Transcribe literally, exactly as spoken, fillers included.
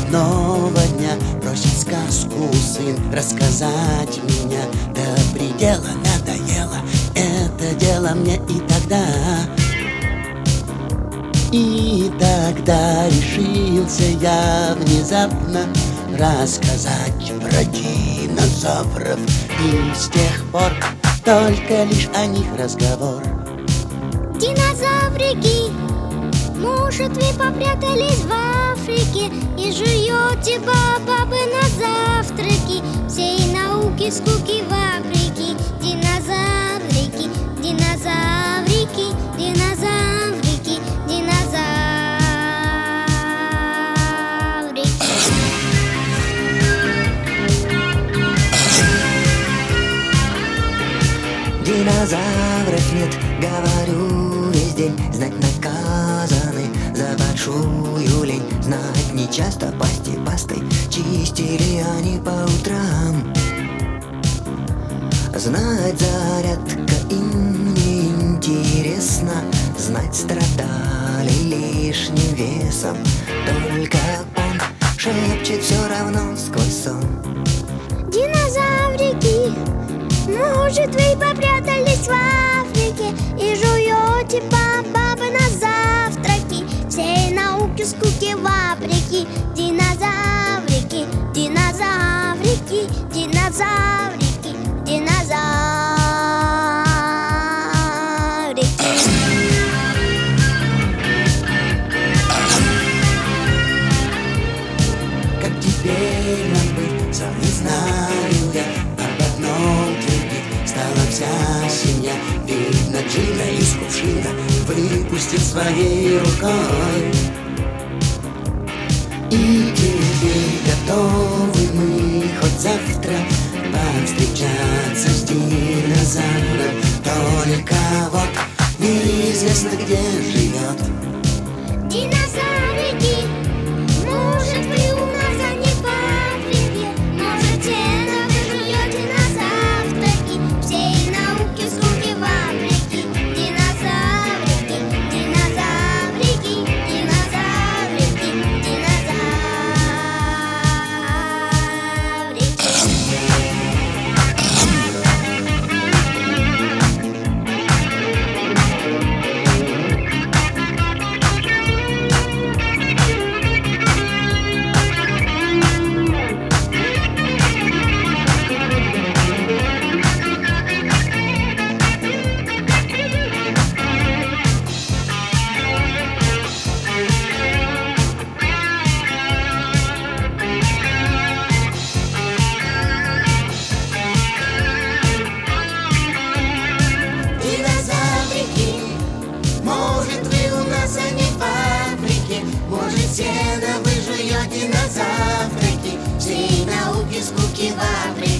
выходного дня просит сказку сын рассказать меня. До предела надоело это дело мне и тогда. И тогда решился я внезапно рассказать про динозавров. И с тех пор только лишь о них разговор. Динозаврики, может, вы попрятались в Африке и жуете бабабы на завтраки? Всей науки скуки в Африке. Динозаврики, динозаврики, динозаврики, динозаврики. Динозавров нет, говорю весь день. Знать наказаны за большую лень. Знать нечасто пасти пастой чистили они по утрам. Знать зарядка им не интересно. Знать страдали лишним весом. Только он шепчет все равно сквозь сон. Динозаврики, может, вы попрятались в Африке и жуете бабабы на завтраки? Всей науки скуки в Африке. Динозаврики, динозаврики, динозаврики, динозаврики. Как теперь нам быть, сам не знаю я. Об одном теперь стала вся семья. Видно, Джина из кувшина выпустил своей рукой. И теперь готовы мы хоть завтра повстречаться с динозавром. Только вот неизвестно, где живет. Динозаврики, может, вы у нас, а не в Африке? Может, сено вы жуете на завтраки? Всей науки скуки в Африке. Динозаврики, динозаврики, динозаврики, динозаврики. Может, вы у нас, а не в Африке? Может, сено вы жуете на завтраки? Всей науки скуки в Африке.